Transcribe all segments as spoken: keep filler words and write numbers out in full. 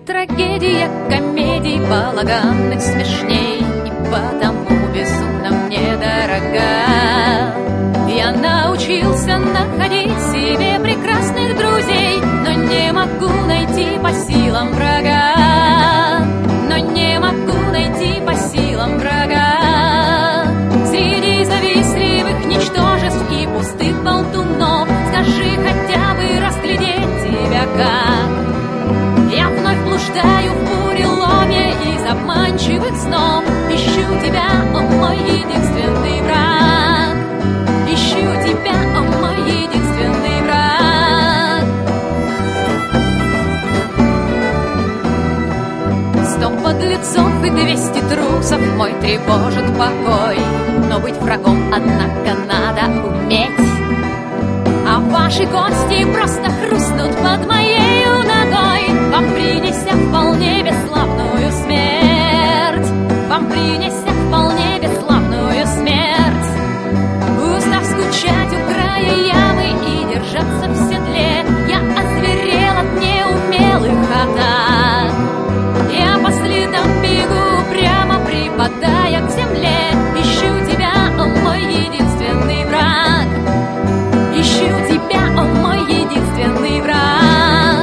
трагедия комедий балаганных смешней, и потому безумно мне дорога. Я научился находить себе прекрасных друзей, но не могу найти по силам врага, но не могу найти по силам врага. Среди завистливых ничтожеств и пустых болтунов скажи хотя бы разглядеть тебя как. Я вновь блуждаю в буреломе из обманчивых снов, ищу тебя, о мой единственный враг, ищу тебя, о мой единственный враг. Сто подлецов и двести трусов мой тревожит покой, но быть врагом, однако, надо уметь. А ваши кости просто хрустнут под моею ногой, вам принеся вполне бесславную смерть, вам принеся вполне бесславную смерть. Устав скучать у края ямы и держаться в седле, я озверел от неумелых атак. Я по следам бегу, прямо припадая к земле, ищу тебя, о мой единственный враг, ищу тебя, о мой единственный враг.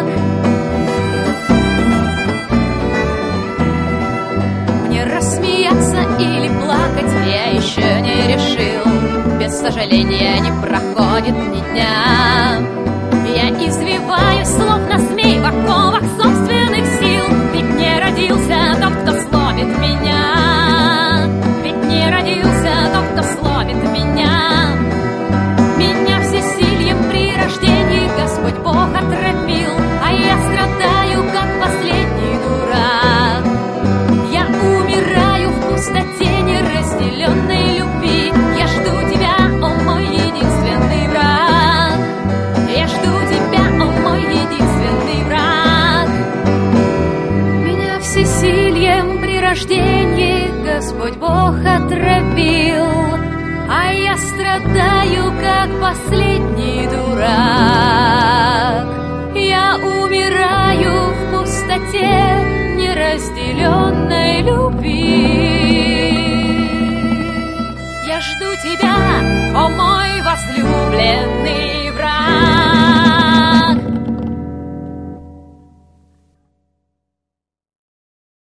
Мне рассмеяться или плакать я еще не решил, без сожаления не проходит ни дня. Я извиваюсь, словно змей в оковах собственных сил, ведь не родился тот, кто сломит меня, ведь не родился тот, кто сломит меня. Меня всесильем при рождении Господь Бог отравил, а я страдаю, как последний дурак. Я умираю в пустоте неразделенной любви. Я жду тебя, о мой единственный враг, я жду тебя, о мой единственный враг. Меня всесильем при рождении Господь Бог отравил, а я страдаю, как последний дурак. Я умираю в пустоте неразделенной любви. Я жду тебя, о мой возлюбленный,